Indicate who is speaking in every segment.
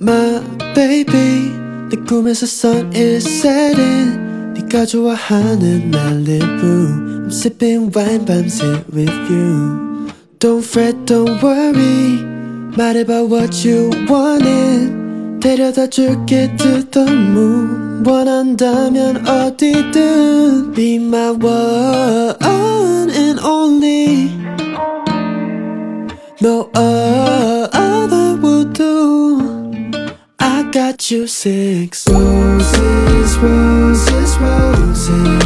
Speaker 1: My baby, 내 꿈에서 sun is setting. 네가 좋아하는 Malibu, I'm sipping wine 밤새 with you. Don't fret, don't worry, 말해봐 what you wanted. 데려다 줄게 to the moon. 원한다면 어디든. Be my one and only. No other will do. I got you six roses, roses, roses.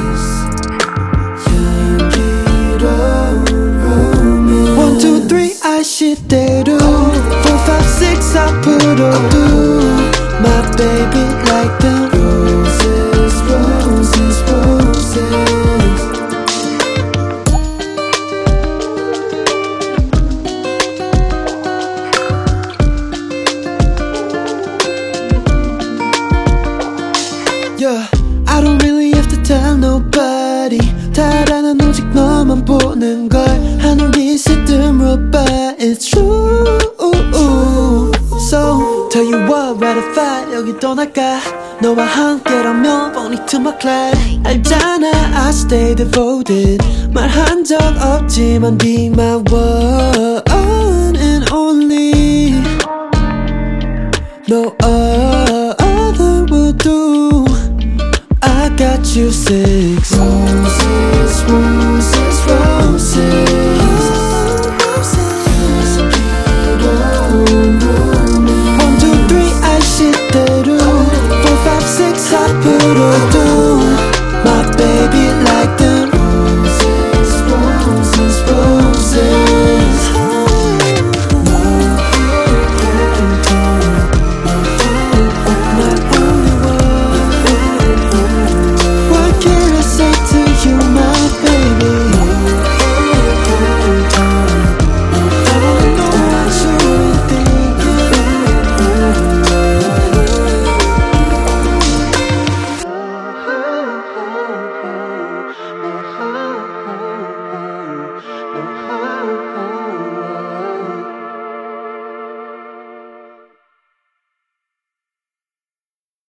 Speaker 1: 향기로운 romance. 1, 2, 3 아시대로 4, 5, 6 앞으로도. My baby like the roses, roses, roses. Yeah, I don't really have to tell nobody. 다 알아는 오직 너만 보는 걸. 하늘이 시든 but it's true. So tell you what, ratify 여기 떠날까. 너와 함께라면 Bonnie to my climb. 알잖아 I stay devoted. 말한 적 없지만 be my one and only. No other will do. I got you said